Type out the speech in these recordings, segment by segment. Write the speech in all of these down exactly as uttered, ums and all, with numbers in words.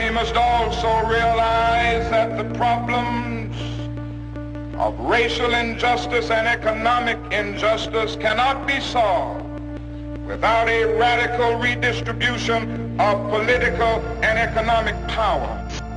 we must also realize that the problems of racial injustice and economic injustice cannot be solved without a radical redistribution of political and economic power.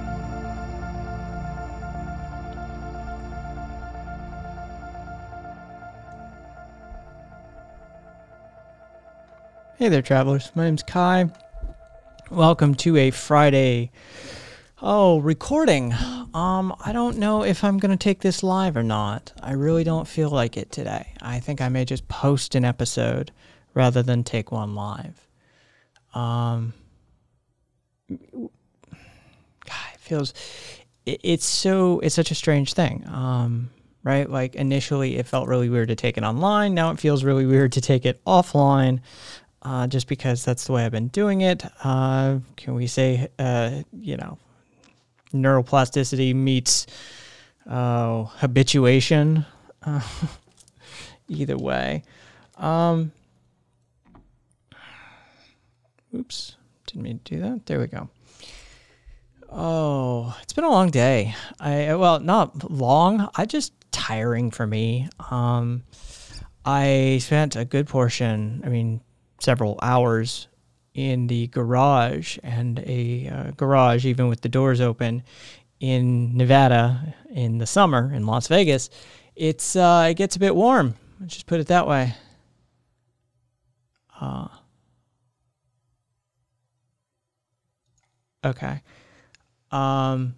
Hey there, travelers. My name's Kai. Welcome to a Friday, oh, recording. Um, I don't know if I'm going to take this live or not. I really don't feel like it today. I think I may just post an episode rather than take one live. Um, God, it feels, it, it's so, it's such a strange thing. Um, right? Like initially it felt really weird to take it online. Now it feels really weird to take it offline. Uh, just because that's the way I've been doing it. Uh, can we say, uh, you know, neuroplasticity meets uh, habituation? Uh, either way. Um, oops, didn't mean to do that. There we go. Oh, it's been a long day. I well, not long. I just tiring for me. Um, I spent a good portion. I mean. several hours in the garage, and a uh, garage, even with the doors open, in Nevada in the summer, in Las Vegas, it's uh, it gets a bit warm. Let's just put it that way. Uh, okay. Um,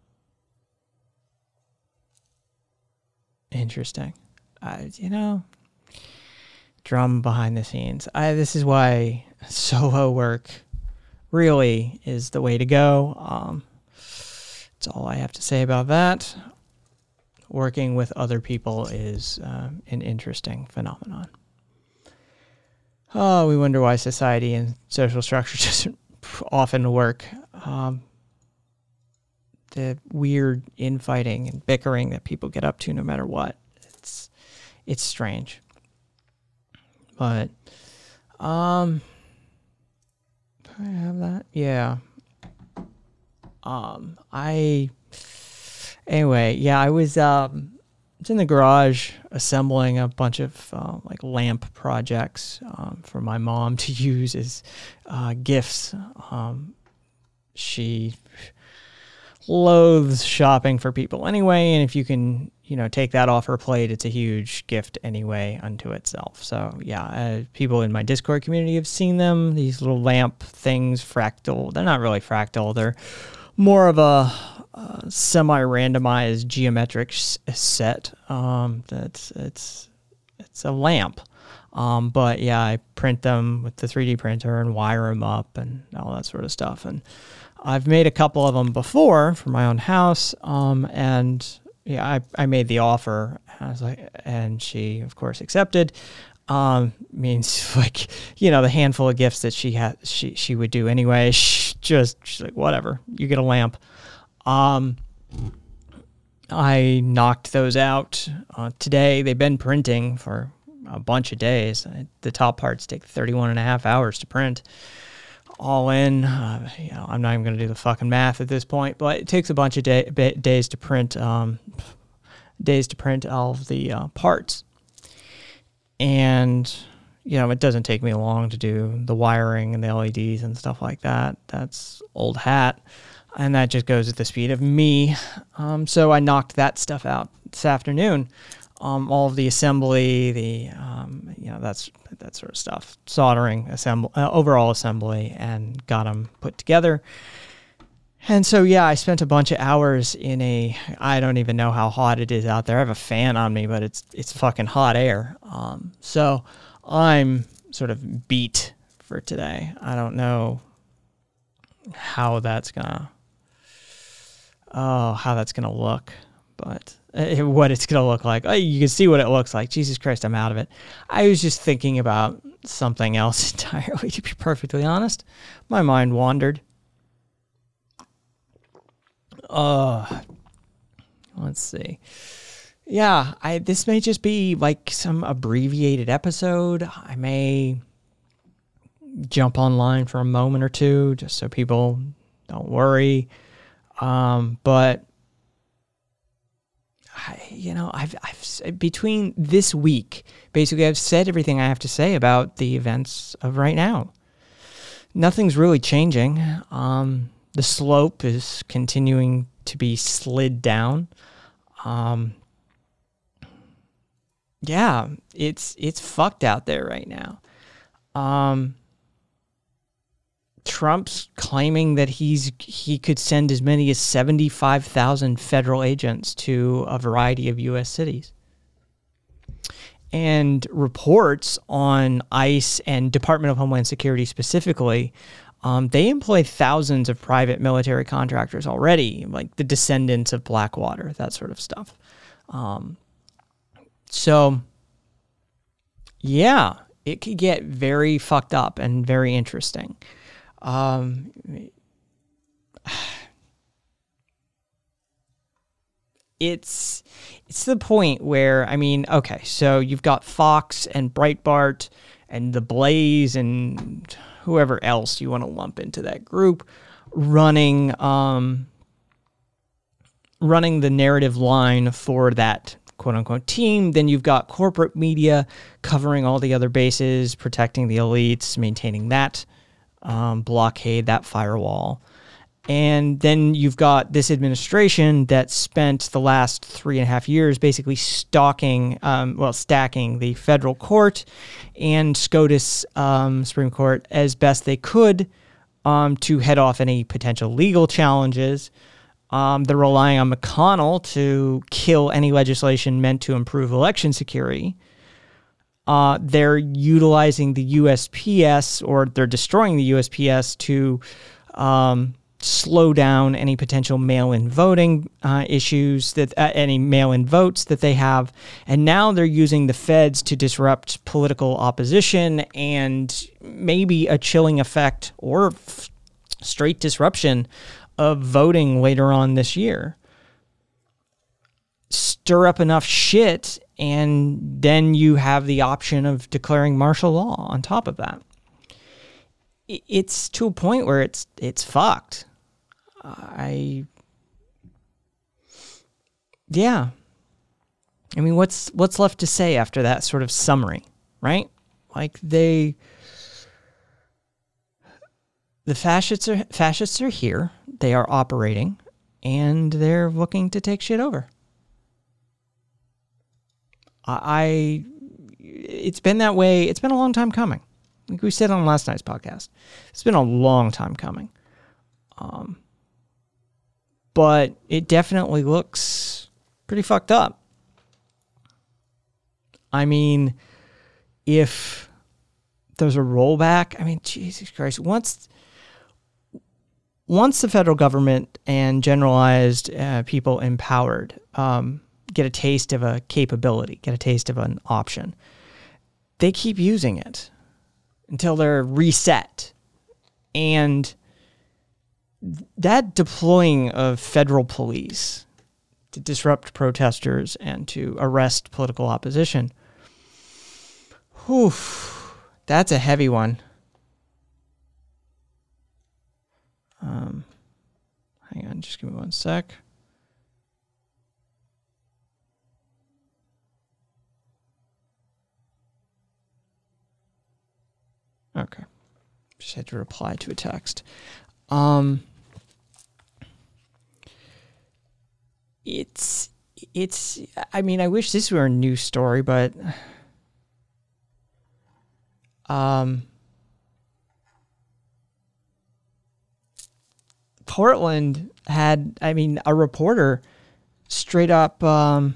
interesting. Uh, you know... Drum behind the scenes. I, this is why solo work really is the way to go. Um, that's all I have to say about that. Working with other people is uh, an interesting phenomenon. Oh, we wonder why society and social structure doesn't often work. Um, the weird infighting and bickering that people get up to no matter what. It's it's strange. But, um, do I have that? Yeah. Um, I, anyway, yeah, I was, um, it's in the garage assembling a bunch of, uh, like lamp projects, um, for my mom to use as, uh, gifts. Um, she loathes shopping for people anyway, and if you can, you know, take that off her plate, it's a huge gift anyway unto itself. So yeah, uh, people in my Discord community have seen them, these little lamp things, fractal. They're not really fractal. They're more of a, a semi-randomized geometric s- set. Um, that's it's it's a lamp. Um, but yeah, I print them with the three D printer and wire them up and all that sort of stuff. And I've made a couple of them before for my own house. Um, and yeah, I, I made the offer. I was like, and she, of course, accepted. Um, means like, you know, the handful of gifts that she had, she, she would do anyway. She just, she's like, whatever, you get a lamp. Um, I knocked those out uh, today. They've been printing for a bunch of days. The top parts take thirty-one and a half hours to print. All in, uh, you know, I'm not even going to do the fucking math at this point, but it takes a bunch of day, ba- days to print, um, days to print all of the uh, parts. And, you know, it doesn't take me long to do the wiring and the L E Ds and stuff like that. That's old hat. And that just goes at the speed of me. Um, so I knocked that stuff out this afternoon. Um, all of the assembly, the, um, you know, that's that sort of stuff, soldering, assemble, uh, overall assembly, and got them put together. And so, yeah, I spent a bunch of hours in a, I don't even know how hot it is out there. I have a fan on me, but it's it's fucking hot air. Um, so I'm sort of beat for today. I don't know how that's gonna, oh, how that's gonna look, but uh, what it's gonna look like. Oh, you can see what it looks like. Jesus Christ, I'm out of it. I was just thinking about something else entirely, to be perfectly honest. My mind wandered. Uh, let's see. Yeah, I this may just be like some abbreviated episode. I may jump online for a moment or two just so people Don't worry. Um, but I, you know, I've, I've between this week, basically, I've said everything I have to say about the events of right now. Nothing's really changing. Um, the slope is continuing to be slid down. Um, yeah, it's it's fucked out there right now. Um, Trump's claiming that he's he could send as many as seventy-five thousand federal agents to a variety of U S cities. And reports on ICE and Department of Homeland Security specifically, um, they employ thousands of private military contractors already, like the descendants of Blackwater, that sort of stuff. Um, so, yeah, it could get very fucked up and very interesting. Um, it's it's the point where, I mean, okay, so you've got Fox and Breitbart and The Blaze and whoever else you want to lump into that group running um, running the narrative line for that quote-unquote team. Then you've got corporate media covering all the other bases, protecting the elites, maintaining that Um, blockade, that firewall. And then you've got this administration that spent the last three and a half years basically stalking, um, well, stacking the federal court and SCOTUS um, Supreme Court as best they could um, to head off any potential legal challenges. Um, they're relying on McConnell to kill any legislation meant to improve election security. Uh, they're utilizing the U S P S, or they're destroying the U S P S to um, slow down any potential mail-in voting uh, issues, that uh, any mail-in votes that they have. And now they're using the feds to disrupt political opposition and maybe a chilling effect or f- straight disruption of voting later on this year. Stir up enough shit, and then you have the option of declaring martial law on top of that. It's to a point where it's it's fucked. I, yeah. I mean, what's what's left to say after that sort of summary, right? Like they, the fascists are fascists are here. They are operating, and they're looking to take shit over. I, it's been that way. It's been a long time coming. Like we said on last night's podcast, it's been a long time coming. Um, but it definitely looks pretty fucked up. I mean, if there's a rollback, I mean, Jesus Christ, once, once the federal government and generalized uh, people empowered, um, get a taste of a capability, get a taste of an option, they keep using it until they're reset. And that deploying of federal police to disrupt protesters and to arrest political opposition, whew, that's a heavy one. Um, hang on, just give me one sec. Okay. Just had to reply to a text. Um, it's, it's, I mean, I wish this were a news story, but, um, Portland had, I mean, a reporter straight up, um,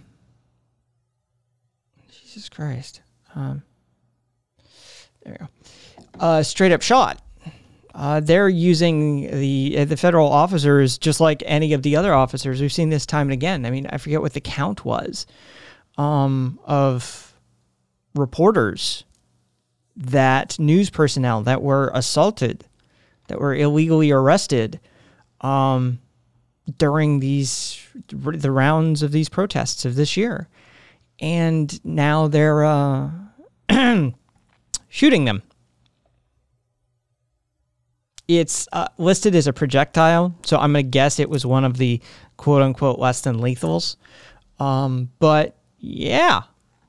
Jesus Christ. Um, there we go. Uh, straight up shot. Uh, they're using the uh, the federal officers just like any of the other officers. We've seen this time and again. I mean, I forget what the count was um, of reporters, that news personnel that were assaulted, that were illegally arrested um, during these the rounds of these protests of this year, and now they're uh, shooting them. it's uh, listed as a projectile, so I'm going to guess it was one of the quote-unquote less than lethals. Um, but, yeah.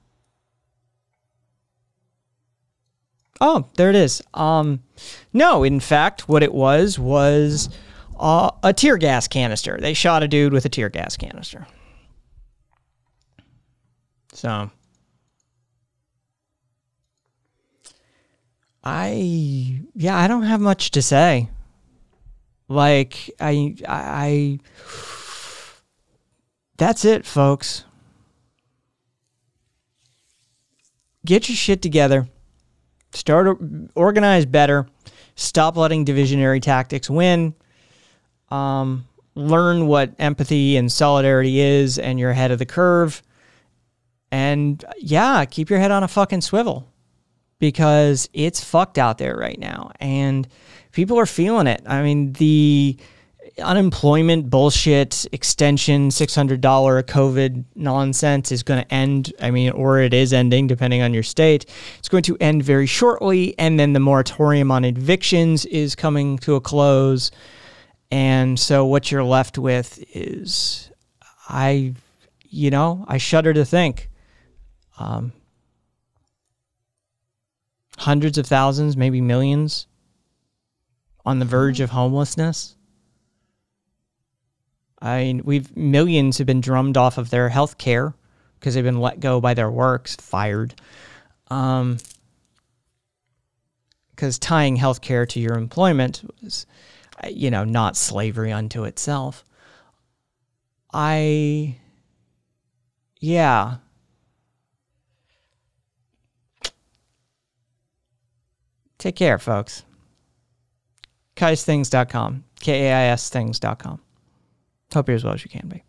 Oh, there it is. Um, no, in fact, what it was was uh, a tear gas canister. They shot a dude with a tear gas canister. So, I, yeah, I don't have much to say. Like, I, I, that's it, folks. Get your shit together. Start, organize better. Stop letting divisionary tactics win. Um, learn what empathy and solidarity is, and you're ahead of the curve. And yeah, keep your head on a fucking swivel, because it's fucked out there right now, and people are feeling it. I mean, the unemployment bullshit extension, six hundred dollars COVID nonsense is going to end. I mean, or it is ending, depending on your state. It's going to end very shortly, and then the moratorium on evictions is coming to a close. And so what you're left with is, I, you know, I shudder to think. Um, hundreds of thousands, maybe millions, on the verge of homelessness. I mean, we've millions have been drummed off of their health care because they've been let go by their works, fired. Um, because tying health care to your employment was, you know, not slavery unto itself. I, yeah. Take care, folks. Kais Things dot com. K A I S Things dot com. Hope you're as well as you can be.